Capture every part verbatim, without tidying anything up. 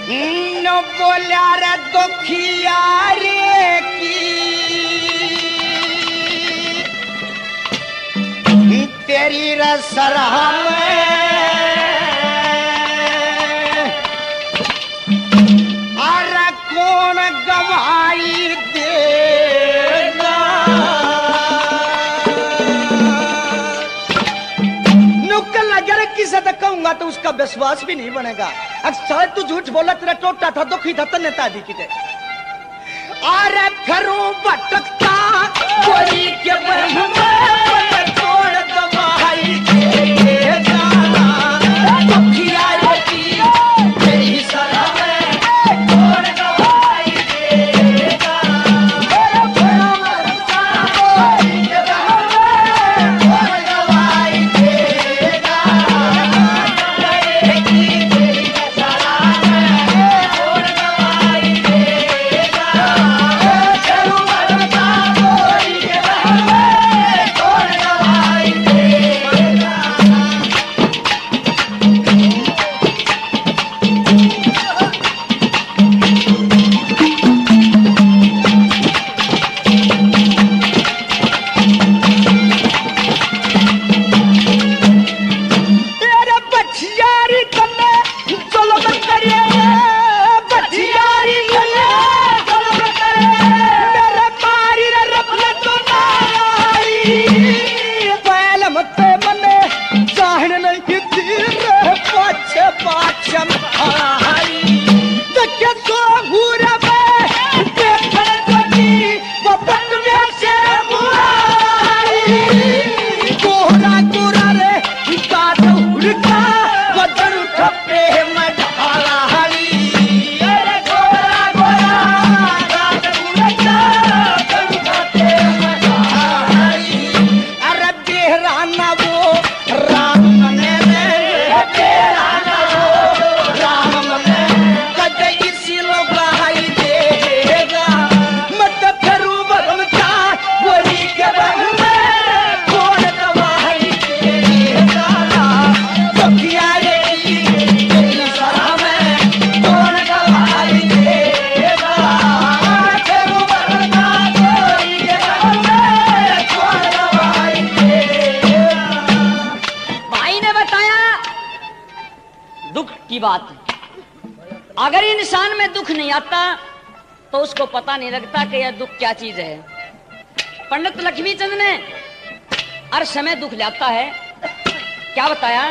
न बोल्या रे दुखिया रे की तेरी रसरा में अरे कौन गवाही देगा। नुक्कड़ अगर किसी तक कहूंगा तो उसका विश्वास भी नहीं बनेगा। अक्सर तू झूठ बोला, तेरा टोटा था दुखी था तन्ने तादी की दे। अरे घरों भटकता कोई के ब्रह्म में तोड़ दवाई देगा। दुखिया रे की तेरी सरा में तोड़ दवाई देगा। घरों भटकता कोई के ब्रह्म में तोड़ दवाई देगा। बात अगर इंसान में दुख नहीं आता तो उसको पता नहीं लगता कि यह दुख क्या चीज है। पंडित लक्ष्मीचंद ने हर समय दुख लाता है। क्या बताया?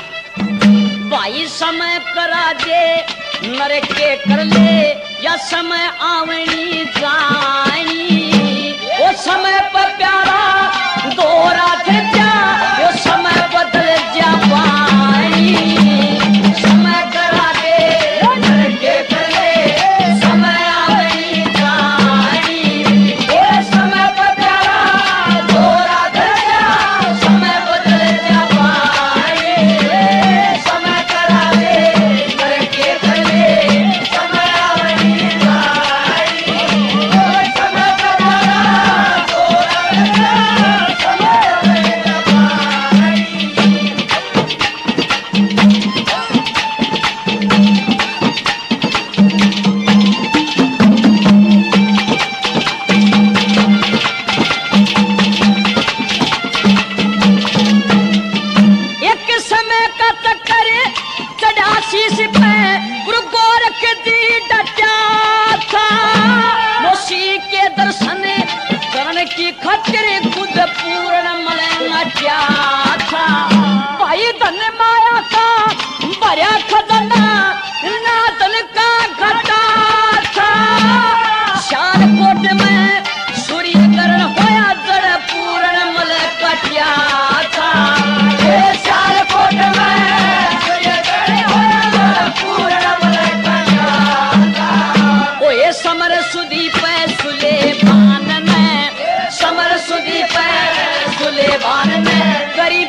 भाई समय करा दे नरे के कर ले या समय आवनी जानी। वो समय पर प्यारा दोहरा थे जा, वो समय बदल जा पानी। समय करा दे नरे के कर ले समय आवनी जानी। वो समय पर प्यारा दोहरा थे जा, समय बदल जा पानी। समय करा दे नरे के कर ले समय आवनी जानी। वो समय पर प्यारा दोहरा थे जा, समय बदल जा पानी। एक समय का चक्कर चढ़ा शीश पे गुरु गोरख दी डटा था। मोशी के दर्शन करने की खातिर खुद पूर्ण मलंगा क्या था। भाई धन माया का भरा खजाना ना धन का घटा था। शालकोट में सूर्यकरण होया जड़ पूर्ण मल कटिया था। ये शालकोट में सूर्यकरण होया जड़ पूर्ण मल कटिया था। ओ ये समर सुधी पे सुलेमान में, समर सुधी पे सुलेमान में गरीब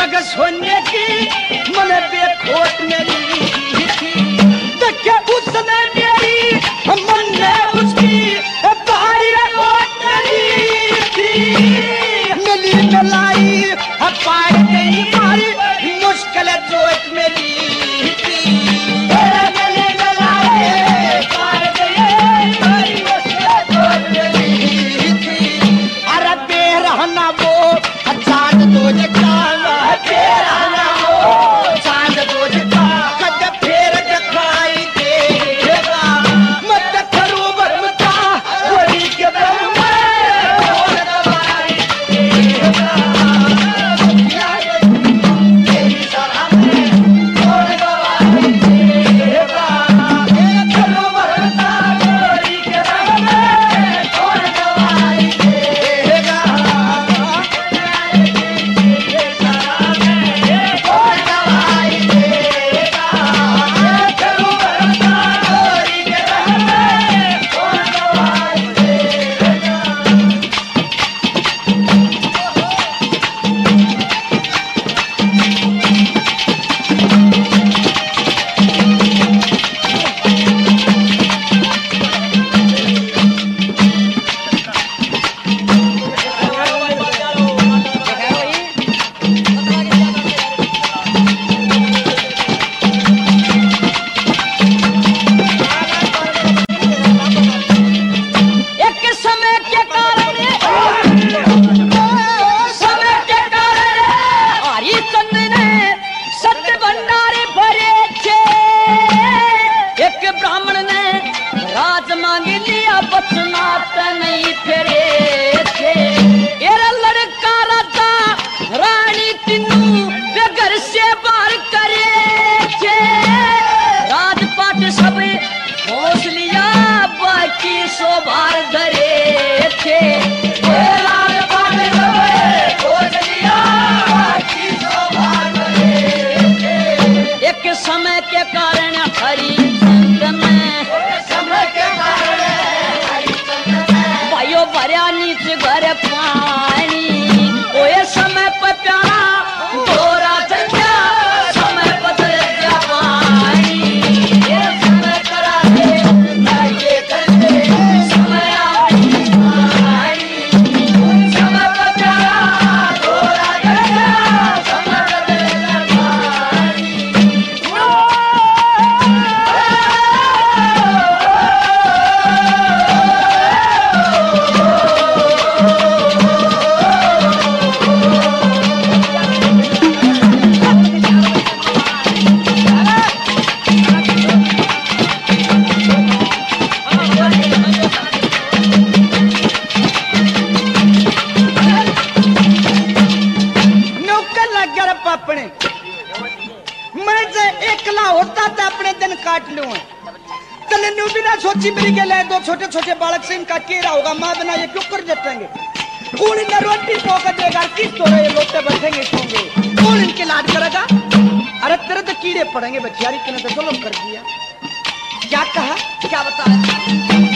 जग सोने की मन बेखोट मेरी देखे उसने मेरी मन ने उसकी बाहरी कोट मेरी थी मिली मिलाई पार गई मारी मुश्किल जोत मेरी थी मिली मिलाई पार गई मारी मुश्किल जोत मेरी थी अरे बेरहना वो चांद दो जगह बेरहना वो चांद दो जगह कद फेर दिखाई देगा मत करो बरमता गोरी के बम में कौन दवाई देगा तेरी सलाह में कौन दवाई देगा करो बरमता गोरी के बम में कौन दवाई देगा समय के कारण हरिचंद में समय के कारण भाइयों भरिया नीच घर पानी ओए समय पर प्यारा दोरा जंजा समय बदल गया पानी ये समय करा दे ये करते समय आई समय पर प्यारा दोरा जंजा समय बदल गया काट लूं तले न्यू बिना सोची मेरी के ले दो छोटे छोटे बालक से इनका केरा होगा माँ बिना ये क्यों कर देतेंगे कौन इन्हें रोटी पोका देगा किस तरह ये लोटे बैठेंगे सोंगे कौन इनके लाड करेगा अरे तेरे तो कीड़े पड़ेंगे बेचारी के ने तो जुल्म कर दिया क्या कहा क्या बताया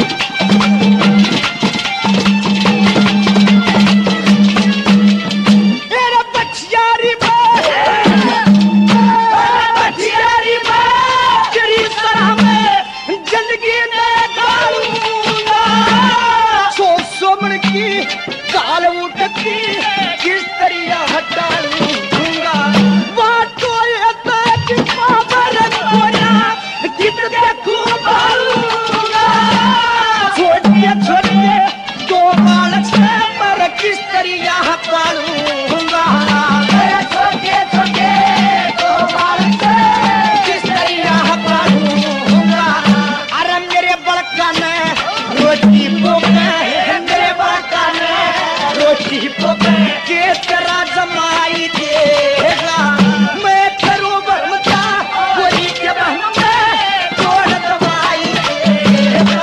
काल उठती किस तरिया हटा लूंगा बातों ये तक पावर कोया कित देखूं बालूंगा छोटे छोटे दो बालक से पर किस तरिया हटा लूंगा छोटे छोटे दो बालक से किस तरिया हटा लूंगा अरे मेरे बड़का ने रोटी पोके मेरे बड़का ने रोटी पोके के तेरा जमाई देगा मैं करूं बरमता गोरी के बहन में तोड़ दवाई देगा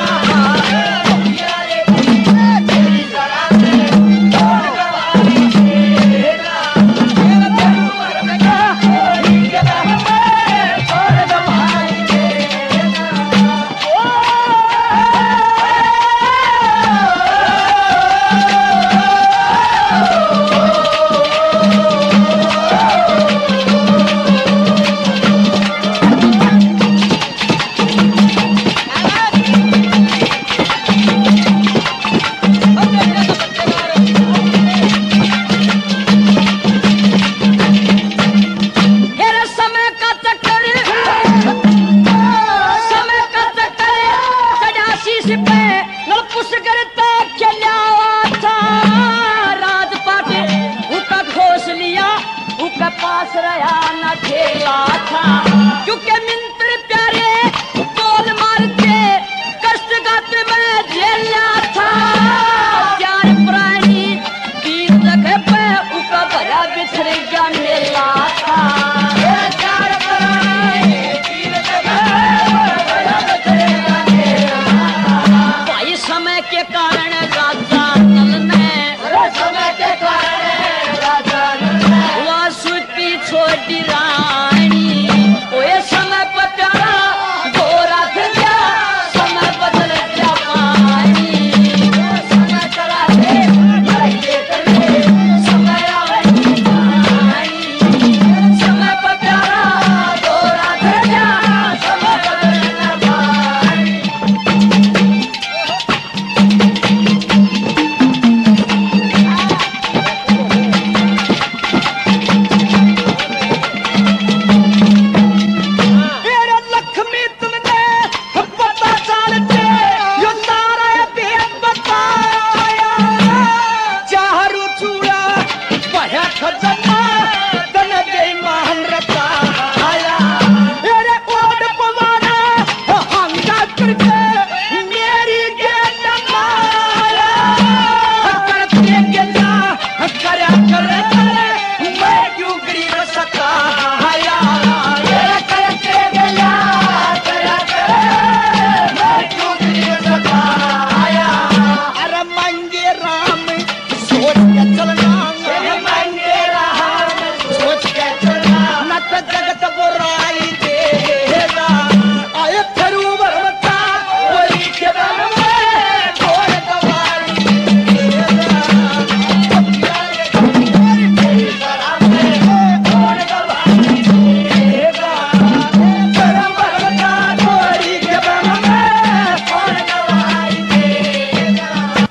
तेरी सलाह में तोड़ दवाई देगा मैं करूं बरमता गोरी के बहन में तोड़ दवाई देगा Oh मेला था, क्योंकि मिंत्र प्यारे बोल मारते कष्ट गाते मैं झेला था। प्यार प्राणी तीर लगे पे उका भरा बिछड़ गया मेला था। प्यार प्राणी तीर लगे भरा बिछड़ गया मेला था। भाई समय के कारण राजा नल ने समय के कारण राजा नल ने वासुकी छोटी रानी, ओए समय पर प्यारा गोरा थे क्या, समय बदल गया पानी। समय चला दे लड़के करे, समय आवे पानी। समय पर प्यारा गोरा थे क्या, समय बदल गया पानी। मेरे लक्ष्मी तुमने पता चलते यो सारा भेद बताया। चारू चूड़ा बड़ा खजाना तन दे मान रता आया। मेरे ओड पवाना हंगा करके मेरी गेट माया। करते गेला करया करे मैं क्यों गरीब सता आया। ये करते गेला करया करे मैं क्यों गरीब सता आया। अरे मंगे राम सोच के चलना, मंगे राम सोच के चलना, न तो जगत बुराई देगा। आए थरू बरमता कोई के बन में कौन गवारी देगा। कौन गवारी देगा। थरू बरमता कोई के बन में कौन गवारी देगा।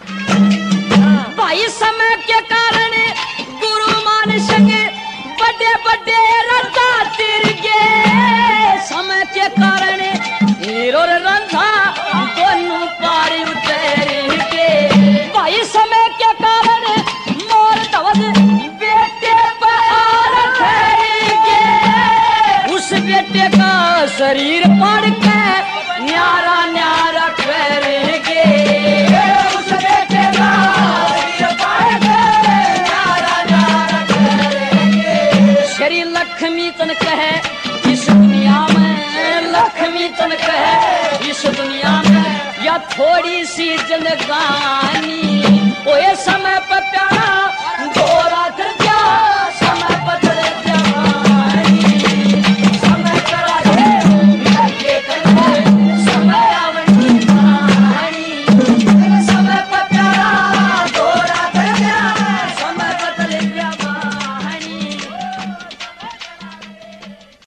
भाई समय के कारण गुरु मान संगे बड़े बड़े रंधा तिर गए। समय के कारण हीरो और रंधा दोनों पारी उतर गए। भाई समय के कारण मोर धवज बेटे पर ठहर गए। उस बेटे का शरीर पड़ के न्यारा न्यारा ठहर गए। उस बेटे का शरीर पड़ के न्यारा न्यारा ठहर गए। श्री लक्ष्मी तन कहे इस दुनिया में, लक्ष्मी तन कहे इस दुनिया में या थोड़ी सी जिंदगानी, ओए